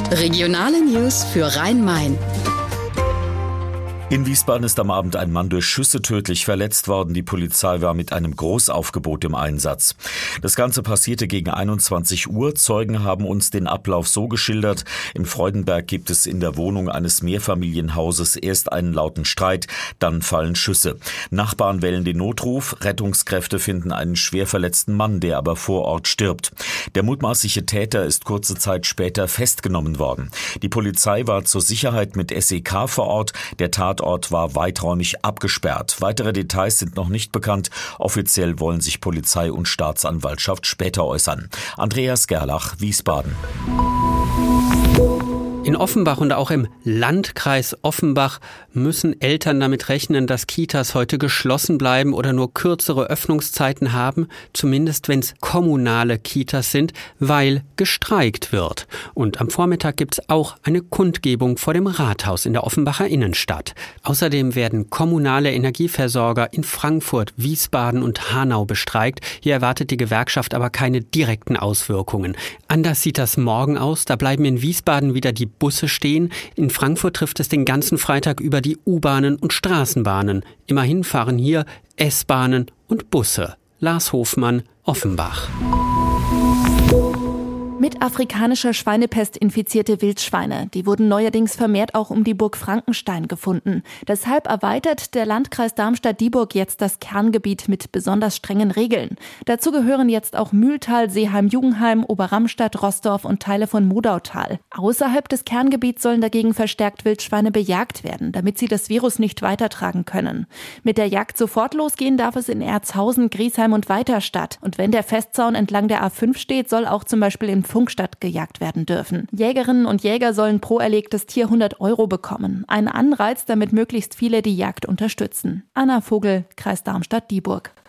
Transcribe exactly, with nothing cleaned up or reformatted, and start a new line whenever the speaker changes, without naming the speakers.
Regionale News für Rhein-Main.
In Wiesbaden ist am Abend ein Mann durch Schüsse tödlich verletzt worden. Die Polizei war mit einem Großaufgebot im Einsatz. Das Ganze passierte gegen einundzwanzig Uhr. Zeugen haben uns den Ablauf so geschildert. In Freudenberg gibt es in der Wohnung eines Mehrfamilienhauses erst einen lauten Streit, dann fallen Schüsse. Nachbarn wählen den Notruf. Rettungskräfte finden einen schwer verletzten Mann, der aber vor Ort stirbt. Der mutmaßliche Täter ist kurze Zeit später festgenommen worden. Die Polizei war zur Sicherheit mit S E K vor Ort. Der Tatort war weiträumig abgesperrt. Weitere Details sind noch nicht bekannt. Offiziell wollen sich Polizei und Staatsanwaltschaft später äußern. Andreas Gerlach, Wiesbaden.
In Offenbach und auch im Landkreis Offenbach müssen Eltern damit rechnen, dass Kitas heute geschlossen bleiben oder nur kürzere Öffnungszeiten haben, zumindest wenn es kommunale Kitas sind, weil gestreikt wird. Und am Vormittag gibt es auch eine Kundgebung vor dem Rathaus in der Offenbacher Innenstadt. Außerdem werden kommunale Energieversorger in Frankfurt, Wiesbaden und Hanau bestreikt. Hier erwartet die Gewerkschaft aber keine direkten Auswirkungen. Anders sieht das morgen aus. Da bleiben in Wiesbaden wieder die Busse stehen. In Frankfurt trifft es den ganzen Freitag über die U-Bahnen und Straßenbahnen. Immerhin fahren hier S-Bahnen und Busse. Lars Hofmann, Offenbach.
Mit afrikanischer Schweinepest infizierte Wildschweine. Die wurden neuerdings vermehrt auch um die Burg Frankenstein gefunden. Deshalb erweitert der Landkreis Darmstadt-Dieburg jetzt das Kerngebiet mit besonders strengen Regeln. Dazu gehören jetzt auch Mühltal, Seeheim-Jugenheim, Oberramstadt, Roßdorf und Teile von Modautal. Außerhalb des Kerngebiets sollen dagegen verstärkt Wildschweine bejagt werden, damit sie das Virus nicht weitertragen können. Mit der Jagd sofort losgehen darf es in Erzhausen, Griesheim und Weiterstadt. Und wenn der Festzaun entlang der A fünf steht, soll auch zum Beispiel in Funkstadt gejagt werden dürfen. Jägerinnen und Jäger sollen pro erlegtes Tier hundert Euro bekommen. Ein Anreiz, damit möglichst viele die Jagd unterstützen. Anna Vogel, Kreis Darmstadt-Dieburg.